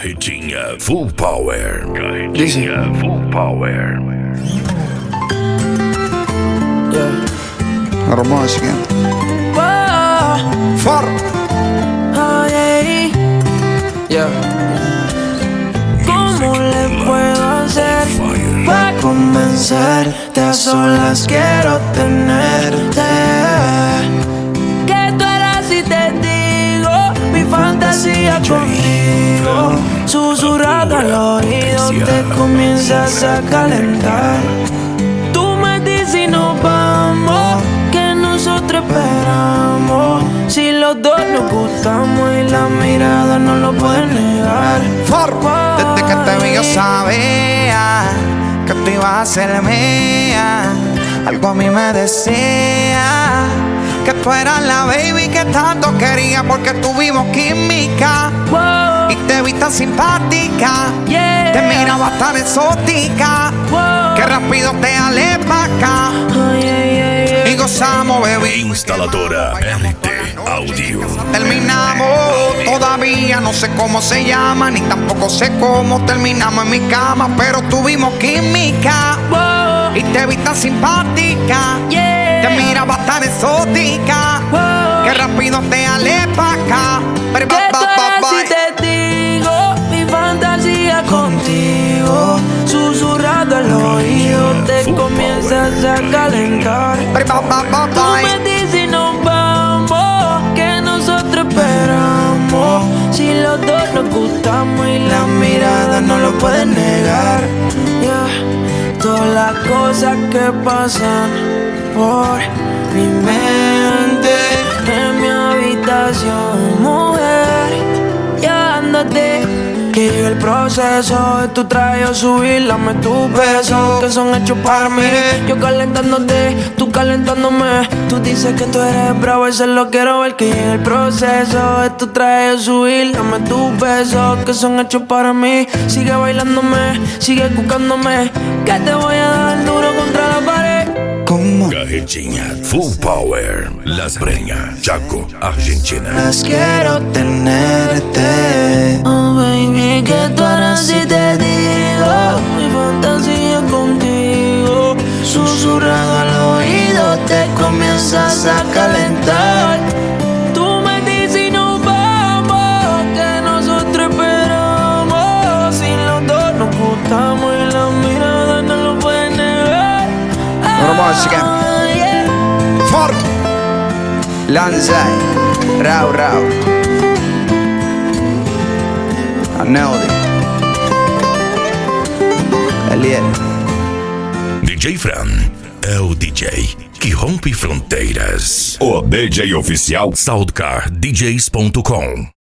Carretinha Full Power. Carretinha Full Power. Yeah. Romântica. For. Oh, yeah. ¿Cómo le puedo hacer para convencerte? A solas quiero tenerte. Que tú eras y te digo mi fantasía contigo. Susurrado al oído te comienzas a calentar. Tú me dices y nos vamos, que nosotros esperamos. Si los dos nos gustamos y la mirada no lo puede negar. Desde que te vi yo sabía que tú ibas a ser mía. Algo a mí me decía que tú eras la baby que tanto quería, porque tuvimos química. Y te vi tan simpática, te miraba tan exótica, que rápido te alé pa' acá. Y gozamos, baby. Instaladora RT Audio. Terminamos, todavía no sé cómo se llama, ni tampoco sé cómo terminamos en mi cama, pero tuvimos química. Y te vi tan simpática, te miraba tan exótica, que rápido te alé pa' acá. Que tú eras y te digo mi fantasía contigo. Susurrado al oído te comienzas a calentar. Tú me dices y nos vamos, que nosotros esperamos. Si los dos nos gustamos y la mirada no lo puede negar. Todas las cosas que pasan por mi mente en mi habitación, mujer, ya ándate. Que llegue el proceso de tu traje o subir, dame tus besos que son hechos para mí. Yo calentándote, tú calentándome. Tú dices que tú eres bravo, eso lo quiero ver. Que llegue el proceso de tu traje o subir, dame tus besos que son hechos para mí. Sigue bailándome, sigue buscándome, que te voy a dar duro contra la pared. ¿Cómo? Carretinha Full Power. Las Breñas, Chaco, Argentina. Las quiero tenerte. Oh baby, que tú eras y te digo mi fantasía contigo. Susurrado al oído te comienzas a calentar. Tú me dices y nos vamos, que nosotros esperamos. Si los dos nos gustamos y la mirada no lo puede negar. Romântica. For. Lanzai. Rau. Aneldi. Eliel. DJ Fran é o DJ que rompe fronteiras. O DJ oficial SoundCardDJs.com